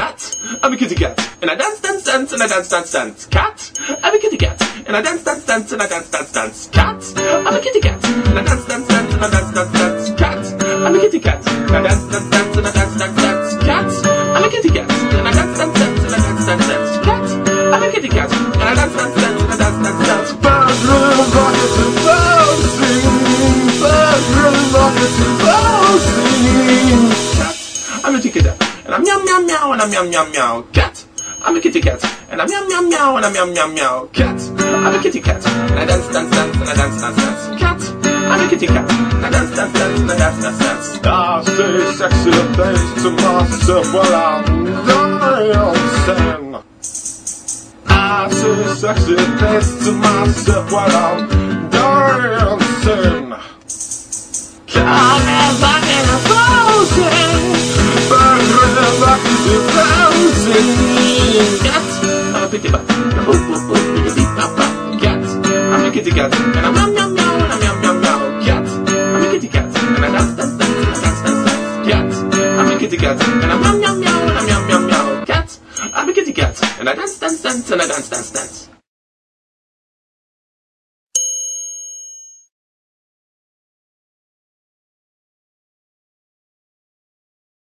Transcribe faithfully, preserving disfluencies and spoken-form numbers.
Cat, I'm a kitty cat, and I dance, dance, dance, and I dance, dance, dance. Cat, I'm a kitty cat, and I dance, dance, dance, and I dance, dance, dance. Cat, I'm a kitty cat, and I dance, dance, dance, and I dance, dance, dance. Cat, I'm a kitty cat, and I dance, dance, dance, and I dance, dance, dance. Cat, I'm a kitty cat, and I dance, dance, dance, and I dance, dance, dance. Cat, I'm a kitty cat, and I dance, dance, dance, and I dance, dance, dance. Birds really like it to birds sing. Birds really like it to birds sing. Cat, I'm a kitty cat, and I'm meow meow meow, and I'm meow meow meow. Cat, I'm a kitty cat, and I'm meow meow meow, and I'm meow meow meow. Cat, I'm a kitty cat, and I dance, dance, dance, and I dance, dance, dance. Cat, I'm a kitty cat, and I dance, dance, dance, and I dance, dance, dance. I say sexy things to myself while I'm dancing. I say sexy things to myself while I'm dancing. Come and back in a thousand, but really back to bouncing. Cat, I'm a kitty cat, and I'm boop boop boop, bitty beep bop bop. Cat, I'm a kitty cat, and I'm meow meow meow, and I'm meow meow meow. Cat, I'm a kitty cat, and I dance dance dance, and I dance dance dance. Cat, I'm a kitty cat, and I'm meow meow meow, and I'm meow meow meow. Cat, I'm a kitty cat, and I dance dance dance, and I dance dance dance.